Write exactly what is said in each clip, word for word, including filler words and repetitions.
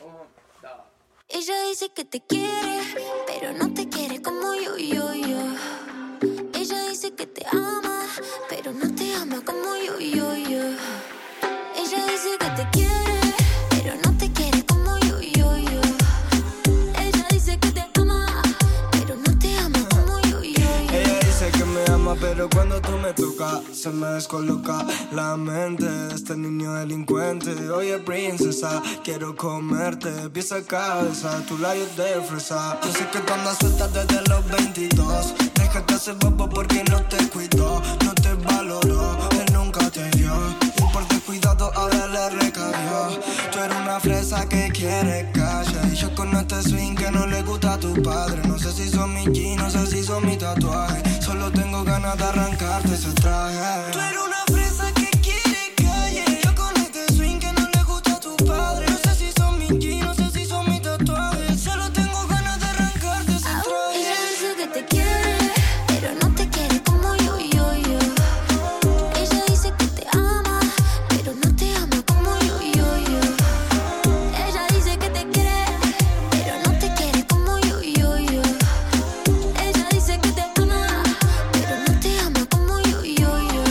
Ella dice que te quiere, pero no te quiere como yo, yo, yo. Ella dice que te ama, pero no te ama como yo, yo, yo. Ella dice que te quiere, pero no te quiere como yo, yo, yo. Ella dice que te ama, pero no te ama como yo, yo, yo. Ella dice que me ama, pero cuando tú me tocas se me descoloca la mente de este niño delincuente. Oye, princesa, quiero comerte pieza a cabeza, tu labios de fresa. Yo sé que tú andas suelta desde los veintidós. Déjate hacer bobo porque no te cuidó, no te valoró, él nunca te vio. Y por descuidado ahora le recayó. Tú eres una fresa que quiere calle, y yo con este swing que no le gusta a tu padre. No sé si son mis jeans, no sé si son mis tatuajes. Solo tengo ganas de arrancarte ese traje. Tú eres una fresa que quiere calle, yo con este swing que no le gusta a tu padre. No sé si son mis jeans, no sé si son mis tatuajes. Solo tengo ganas de arrancarte ese traje. Ella dice que te quiere, pero no te quiere como yo, yo, yo. Ella dice que te ama, pero no te ama como yo, yo, yo. Ella dice que te quiere, pero no te quiere como yo, yo, yo. Ella dice que te ama, pero no te ama como yo, yo, yo.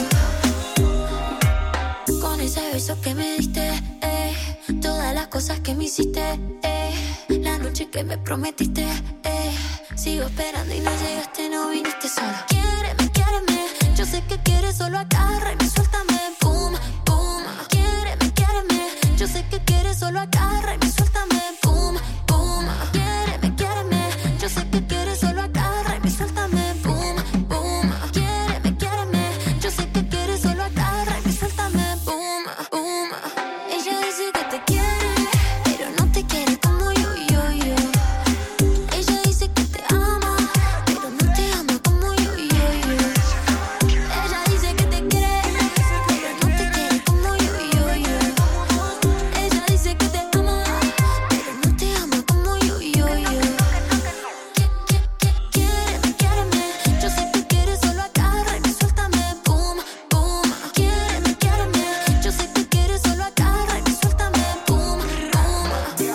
Con ese beso que me diste, eh, todas las cosas que me hiciste, eh, la noche que me prometiste, eh, sigo esperando y no llegaste, no viniste sola. Quiéreme, quiéreme, yo sé que quieres, solo agárrame, suéltame, boom, boom. Quiéreme, quiéreme, yo sé que quieres, solo agárrame, suéltame, boom, boom. Quiéreme, quiéreme, yo sé que quieres, solo agárrame, suéltame, boom, boom. Quiéreme, quiéreme, yo sé que quieres, solo agárrame, suéltame, boom, boom. Ella dice que te quiere, pero no te quiere como yo, yo, yo. Ella dice que te ama, pero no te ama como yo, yo, yo. Ella dice que te quiere, pero no te quiere como yo, yo, yo. Ella dice que te ama, pero no te ama como yo, yo, yo. Quiéreme, quiéreme, yo sé que quieres, solo agárrame, suéltame, boom, boom. Quiéreme, quiéreme, yo sé que quieres, solo agárrame, suéltame, boom, boom.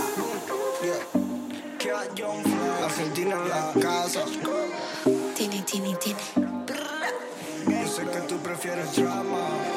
Argentina en la casa. Tiene, tiene, tiene. Yo sé que tú prefieres drama.